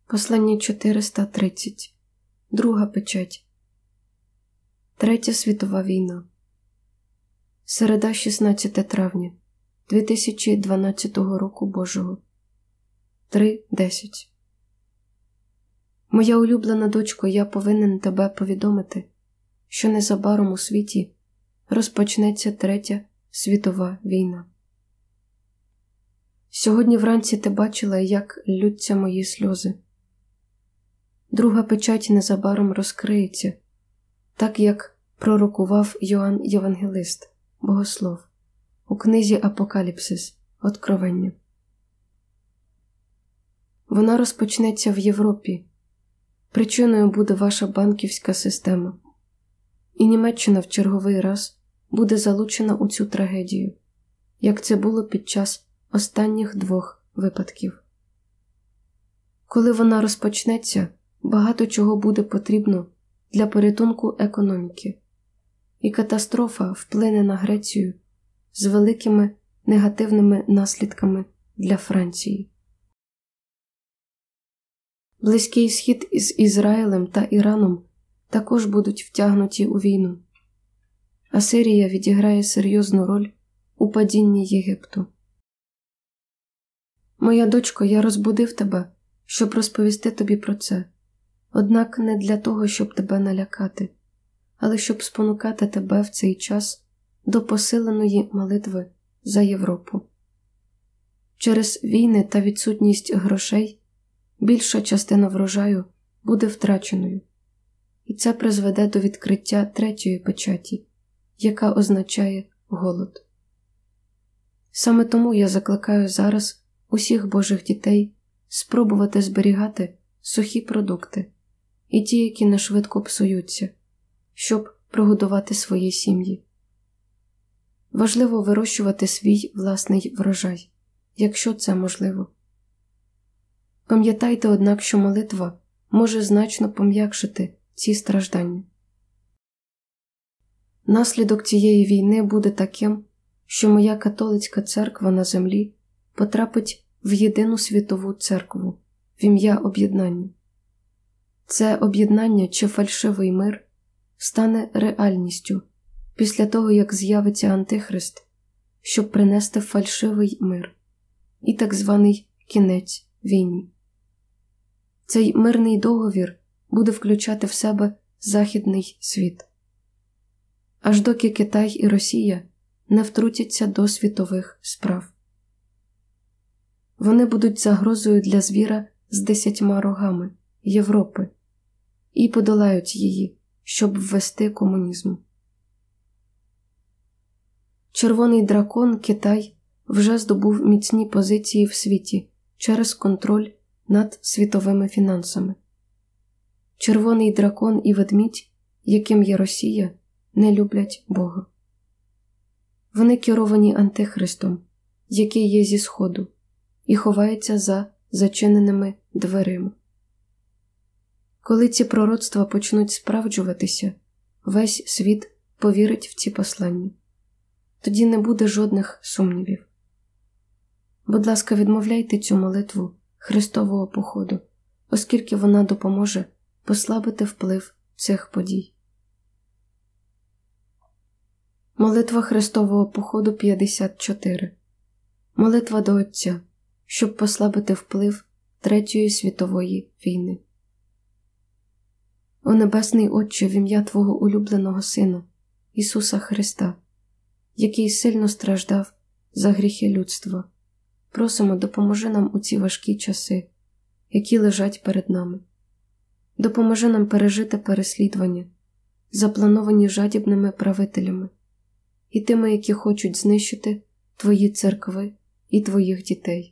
Послання 430. Друга печать. Третя світова війна. Середа, 16 травня 2012 року Божого. 3:10. Моя улюблена дочко, я повинен тебе повідомити, що незабаром у світі розпочнеться Третя світова війна. Сьогодні вранці ти бачила, як ллються мої сльози. Друга печать незабаром розкриється, так як пророкував Йоанн Євангелист, богослов, у книзі Апокаліпсис, Откровення. Вона розпочнеться в Європі. Причиною буде ваша банківська система. І Німеччина в черговий раз буде залучена у цю трагедію, як це було під час останніх двох випадків. Коли вона розпочнеться, багато чого буде потрібно для порятунку економіки, і катастрофа вплине на Грецію з великими негативними наслідками для Франції. Близький Схід із Ізраїлем та Іраном також будуть втягнуті у війну. Асирія відіграє серйозну роль у падінні Єгипту. Моя дочко, я розбудив тебе, щоб розповісти тобі про це, однак не для того, щоб тебе налякати, але щоб спонукати тебе в цей час до посиленої молитви за Європу. Через війни та відсутність грошей більша частина врожаю буде втраченою, і це призведе до відкриття третьої печаті, яка означає голод. Саме тому я закликаю зараз усіх Божих дітей спробувати зберігати сухі продукти і ті, які не швидко псуються, щоб прогодувати свої сім'ї. Важливо вирощувати свій власний врожай, якщо це можливо. Пам'ятайте, однак, що молитва може значно пом'якшити ці страждання. Наслідок цієї війни буде таким, що моя католицька церква на землі потрапить в єдину світову церкву в ім'я об'єднання. Це об'єднання чи фальшивий мир стане реальністю після того, як з'явиться Антихрист, щоб принести фальшивий мир і так званий кінець війні. Цей мирний договір буде включати в себе західний світ. Аж доки Китай і Росія не втрутяться до світових справ. Вони будуть загрозою для звіра з 10 рогами – Європи і подолають її, щоб ввести комунізм. Червоний дракон Китай вже здобув міцні позиції в світі через контроль над світовими фінансами. Червоний дракон і ведмідь, яким є Росія, не люблять Бога. Вони керовані Антихристом, який є зі Сходу, і ховається за зачиненими дверима. Коли ці пророцтва почнуть справджуватися, весь світ повірить в ці послання. Тоді не буде жодних сумнівів. Будь ласка, відмовляйте цю молитву Христового походу, оскільки вона допоможе послабити вплив цих подій. Молитва Христового походу 54. Молитва до Отця, щоб послабити вплив Третьої світової війни. О Небесний Отче, в ім'я Твого улюбленого Сина, Ісуса Христа, який сильно страждав за гріхи людства, просимо, допоможи нам у ці важкі часи, які лежать перед нами. Допоможи нам пережити переслідування, заплановані жадібними правителями, і тими, які хочуть знищити Твої церкви і Твоїх дітей.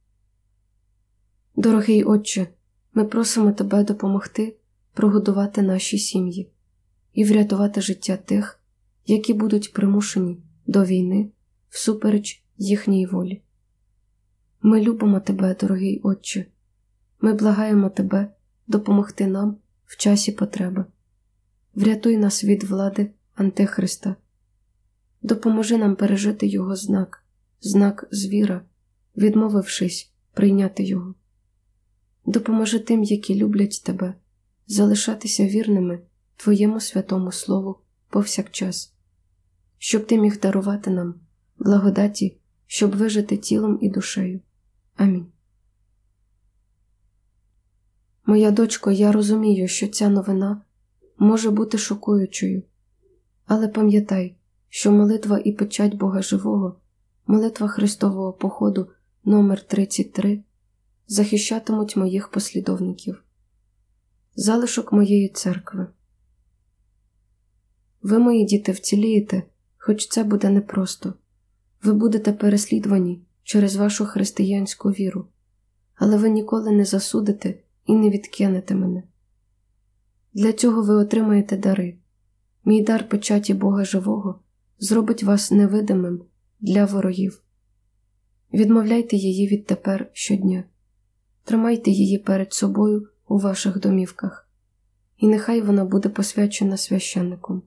Дорогий Отче, ми просимо Тебе допомогти прогодувати наші сім'ї і врятувати життя тих, які будуть примушені до війни всупереч їхній волі. Ми любимо Тебе, дорогий Отче. Ми благаємо Тебе допомогти нам в часі потреби. Врятуй нас від влади Антихриста. Допоможи нам пережити його знак звіра, відмовившись прийняти його. Допоможи тим, які люблять тебе, залишатися вірними Твоєму святому Слову повсякчас, щоб Ти міг дарувати нам благодаті, щоб вижити тілом і душею. Амінь. Моя дочко, я розумію, що ця новина може бути шокуючою, але пам'ятай, що молитва і печать Бога Живого, молитва Христового походу номер 33 захищатимуть моїх послідовників. Залишок моєї церкви. Ви, мої діти, вцілієте, хоч це буде непросто. Ви будете переслідувані через вашу християнську віру, але ви ніколи не засудите і не відкинете мене. Для цього ви отримаєте дари. Мій дар печаті Бога Живого зробить вас невидимим для ворогів. Відмовляйте її відтепер щодня. Тримайте її перед собою у ваших домівках, і нехай вона буде посвячена священником.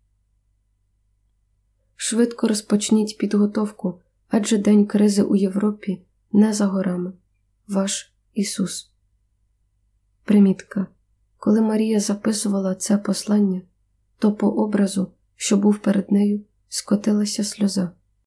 Швидко розпочніть підготовку, адже день кризи у Європі не за горами. Ваш Ісус. Примітка. Коли Марія записувала це послання, то по образу, що був перед нею, скотилася сльоза.